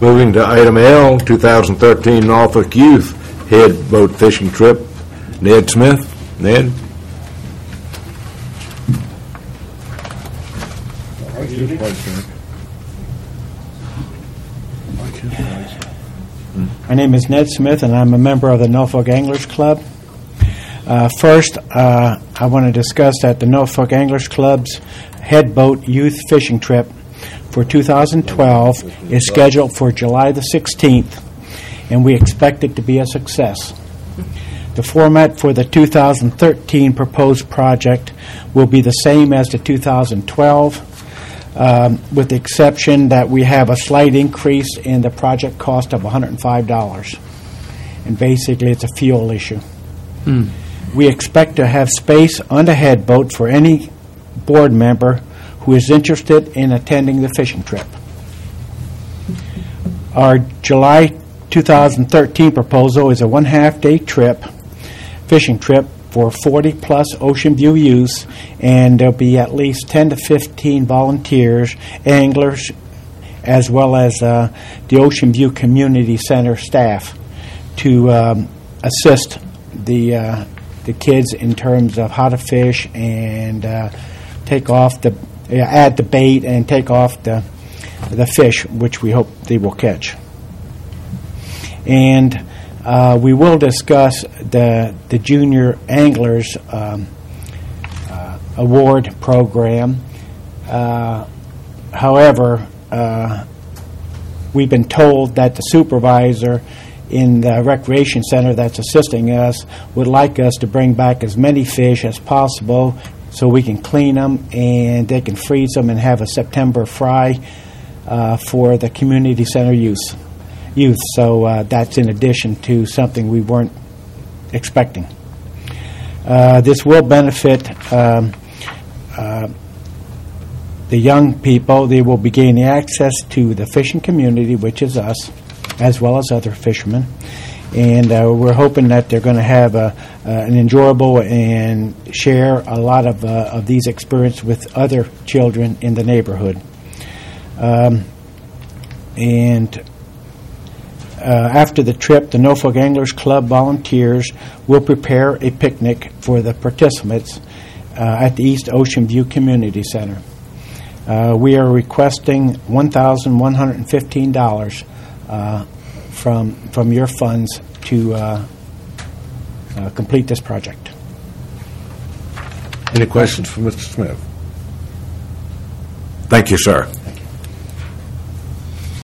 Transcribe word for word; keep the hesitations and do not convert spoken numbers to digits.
Moving to item L, two thousand thirteen Norfolk Youth Head Boat Fishing Trip. Ned Smith. Ned? My name is Ned Smith, and I'm a member of the Norfolk Anglers Club. Uh, first, uh, I want to discuss that the Norfolk Anglers Club's Head Boat Youth Fishing Trip for two thousand twelve is scheduled for July the sixteenth, and we expect it to be a success. The format for the two thousand thirteen proposed project will be the same as the two thousand twelve, um, with the exception that we have a slight increase in the project cost of one hundred five dollars. And basically, it's a fuel issue. Mm. We expect to have space on the head boat for any board member who is interested in attending the fishing trip. Our July two thousand thirteen proposal is a one-half-day trip, fishing trip for forty-plus Ocean View youths, and there'll be at least ten to fifteen volunteers, anglers, as well as uh, the Ocean View Community Center staff to um, assist the uh, the kids in terms of how to fish and uh, take off the uh, add the bait and take off the the fish, which we hope they will catch. And uh, we will discuss the the junior anglers um, uh, award program. Uh, however, uh, we've been told that the supervisor in the recreation center that's assisting us would like us to bring back as many fish as possible so we can clean them and they can freeze them and have a September fry uh, for the community center youth. youth. So uh, that's in addition to something we weren't expecting. Uh, this will benefit um, uh, the young people. They will be gaining access to the fishing community, which is us, as well as other fishermen. And uh, we're hoping that they're going to have a, uh, an enjoyable and share a lot of, uh, of these experiences with other children in the neighborhood. Um, and uh, after the trip, the Norfolk Anglers Club volunteers will prepare a picnic for the participants uh, at the East Ocean View Community Center. Uh, we are requesting one thousand one hundred fifteen dollars Uh, from from your funds to uh, uh, complete this project. Any questions for Mister Smith? Thank you, sir.